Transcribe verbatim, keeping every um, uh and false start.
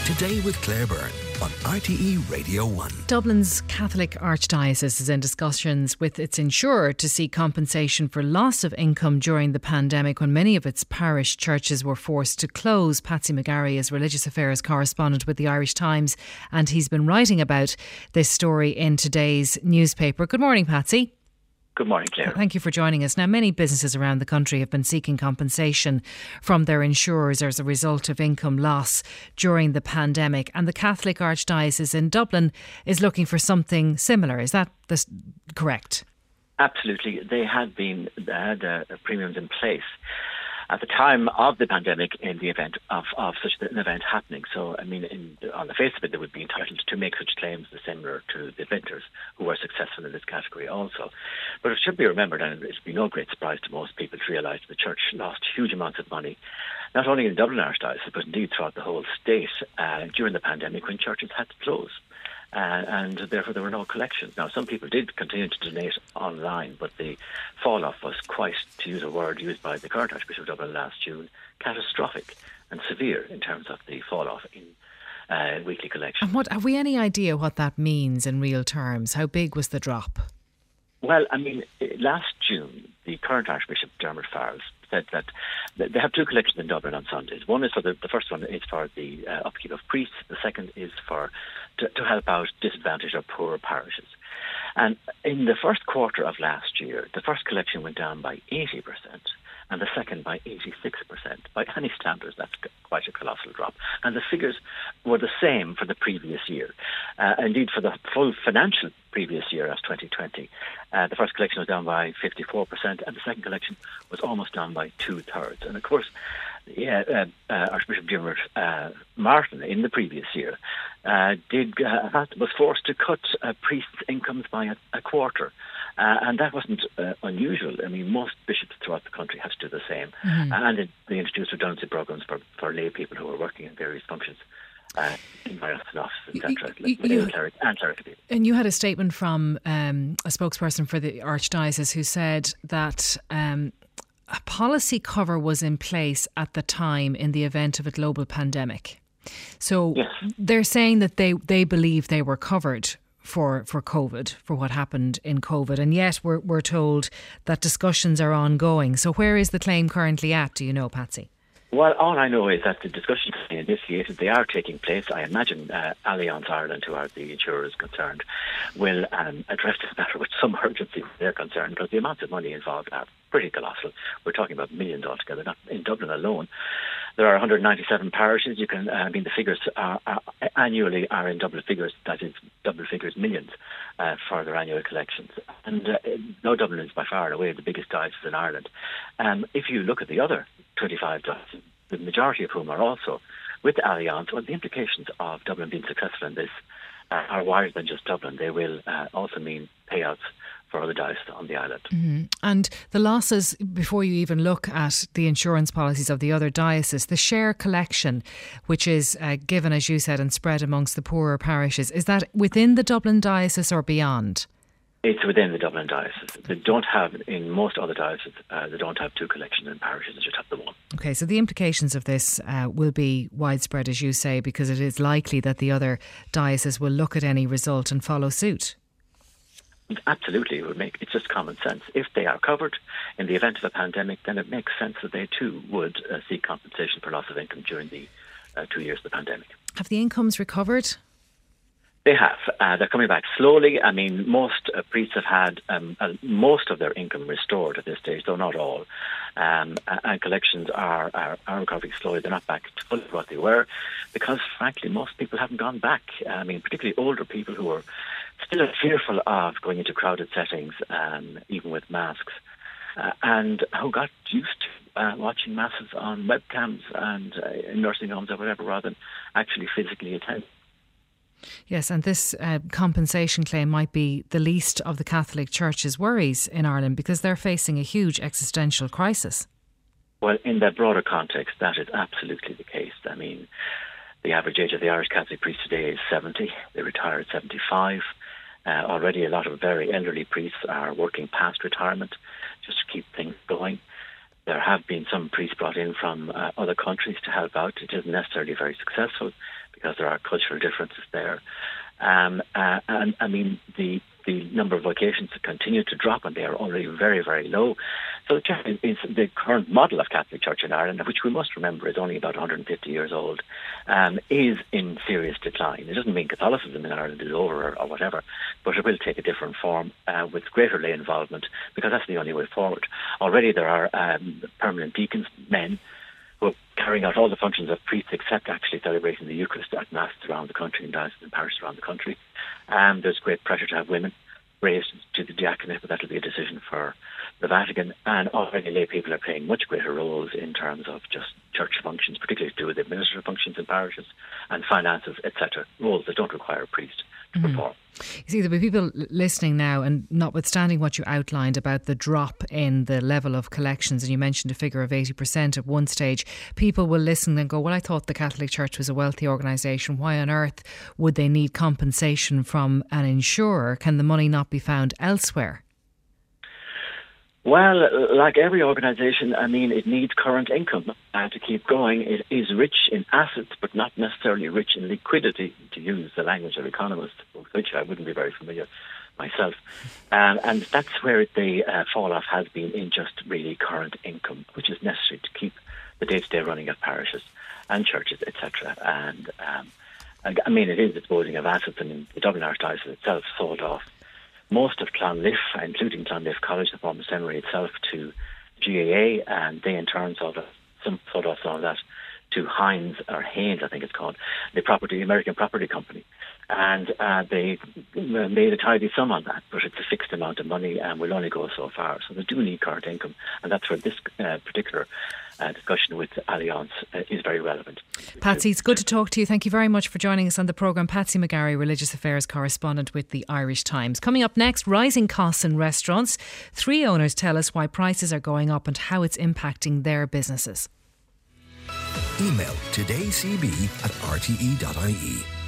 Today with Claire Byrne on R T E Radio one. Dublin's Catholic Archdiocese is in discussions with its insurer to seek compensation for loss of income during the pandemic when many of its parish churches were forced to close. Patsy McGarry is religious affairs correspondent with the Irish Times, and he's been writing about this story in today's newspaper. Good morning, Patsy. Good morning, Claire. Thank you for joining us. Now, many businesses around the country have been seeking compensation from their insurers as a result of income loss during the pandemic, and the Catholic Archdiocese in Dublin is looking for something similar. Is that this correct? Absolutely. They had been they had uh, premiums in place at the time of the pandemic in the event of, of such an event happening. So, I mean, in, on the face of it, they would be entitled to make such claims as similar to the vendors who were successful in this category also. But it should be remembered, and it should be no great surprise to most people to realise the Church lost huge amounts of money, not only in Dublin Archdiocese, but indeed throughout the whole state uh, during the pandemic when churches had to close. Uh, and therefore there were no collections. Now, some people did continue to donate online, but the fall-off was quite, to use a word used by the current Archbishop of Dublin last June, catastrophic and severe in terms of the fall-off in uh, weekly collections. And what have we any idea what that means in real terms? How big was the drop? Well, I mean, last June, the current Archbishop, Dermot Farrell, said that they have two collections in Dublin on Sundays. One is for the, the first one is for the uh, upkeep of priests. The second is for to, to help out disadvantaged or poorer parishes. And in the first quarter of last year, the first collection went down by eighty percent. And the second by eighty-six percent. By any standards, that's quite a colossal drop. And the figures were the same for the previous year. Uh, indeed, for the full financial previous year, as twenty twenty, uh, the first collection was down by fifty-four percent, and the second collection was almost down by two-thirds. And of course, yeah, uh, uh, Archbishop Dermot uh, Martin, in the previous year, uh, did uh, was forced to cut uh, priests' incomes by a, a quarter. Uh, and that wasn't uh, unusual. I mean, most bishops throughout the country had to do the same. Mm-hmm. And it, they introduced redundancy programs for, for lay people who were working in various functions, uh, in various offices, et cetera, and clerical people. And you had a statement from um, a spokesperson for the Archdiocese who said that um, a policy cover was in place at the time in the event of a global pandemic. So yes. They're saying that they, they believe they were covered for for COVID, for what happened in COVID, and yet we're we're told that discussions are ongoing. So where is the claim currently at, do you know, Patsy? Well, all I know is that the discussions are initiated, they are taking place. I imagine uh, Allianz Ireland, who are the insurers concerned, will um, address this matter with some urgency when they're concerned, because the amounts of money involved are pretty colossal. We're talking about millions altogether, not in Dublin alone. There are one hundred ninety-seven parishes. You can, uh, I mean, the figures are, are annually are in double figures. That is, double figures millions uh, for their annual collections. And uh, no, Dublin is by far and away the biggest diocese in Ireland. Um, if you look at the other twenty-five dioceses, the majority of whom are also with Allianz, well, the implications of Dublin being successful in this uh, are wider than just Dublin. They will uh, also mean payouts for other dioceses on the island. Mm-hmm. And the losses, before you even look at the insurance policies of the other dioceses, the share collection, which is uh, given, as you said, and spread amongst the poorer parishes, is that within the Dublin diocese or beyond? It's within the Dublin diocese. They don't have, in most other dioceses, uh, they don't have two collections in parishes, they just have the one. Okay, so the implications of this uh, will be widespread, as you say, because it is likely that the other dioceses will look at any result and follow suit. Absolutely, it would make it's just common sense. If they are covered in the event of a pandemic, then it makes sense that they too would uh, seek compensation for loss of income during the uh, two years of the pandemic. Have the incomes recovered? They have. Uh, they're coming back slowly. I mean, most uh, priests have had um, uh, most of their income restored at this stage, though not all. Um, and collections are, are, are recovering slowly. They're not back to fully what they were because, frankly, most people haven't gone back. I mean, particularly older people who are still fearful of going into crowded settings, um, even with masks, uh, and who got used to uh, watching masses on webcams and uh, in nursing homes or whatever, rather than actually physically attending. Yes, and this uh, compensation claim might be the least of the Catholic Church's worries in Ireland because they're facing a huge existential crisis. Well, in that broader context, that is absolutely the case. I mean, the average age of the Irish Catholic priest today is seventy. They retire at seventy-five. Uh, already a lot of very elderly priests are working past retirement just to keep things going. There have been some priests brought in from uh, other countries to help out. It isn't necessarily very successful because there are cultural differences there. Um, uh, and I mean, the the number of vocations continue to drop, and they are already very, very low. So it's the current model of Catholic Church in Ireland, which we must remember is only about one hundred fifty years old, um, is in serious decline. It doesn't mean Catholicism in Ireland is over or, or whatever, but it will take a different form uh, with greater lay involvement, because that's the only way forward. Already there are um, permanent deacons, men, who are carrying out all the functions of priests except actually celebrating the Eucharist at Mass around the country, in dioceses and parishes around the country. Um, there's great pressure to have women raised to the diaconate, but that'll be a decision for the Vatican. And already lay people are playing much greater roles in terms of just church functions, particularly to do with administrative functions in parishes and finances, et cetera. Roles that don't require a priest to mm-hmm. perform. You see, there'll be people listening now, and notwithstanding what you outlined about the drop in the level of collections, and you mentioned a figure of eighty percent at one stage, people will listen and go, well, I thought the Catholic Church was a wealthy organisation. Why on earth would they need compensation from an insurer? Can the money not be found elsewhere? Well, like every organisation, I mean, it needs current income uh, to keep going. It is rich in assets, but not necessarily rich in liquidity, to use the language of economists, which I wouldn't be very familiar myself. Um, and that's where the uh, fall-off has been, in just really current income, which is necessary to keep the day-to-day running of parishes and churches, et cetera. And um, I mean, it is disposing of assets, and the Dublin Archdiocese itself sold off most of Clonliffe, including Clonliffe College, the former seminary itself, to G A A, and they in turn sold off some sold off some of that to Hines, or Haynes, I think it's called, the property American property company. And uh, they made a tidy sum on that, but it's a fixed amount of money and will only go so far. So they do need current income, and that's where this uh, particular uh, discussion with Allianz uh, is very relevant. Patsy, it's good to talk to you. Thank you very much for joining us on the programme. Patsy McGarry, Religious Affairs Correspondent with the Irish Times. Coming up next, rising costs in restaurants. Three owners tell us why prices are going up and how it's impacting their businesses. Email todaycb at r t e dot i e.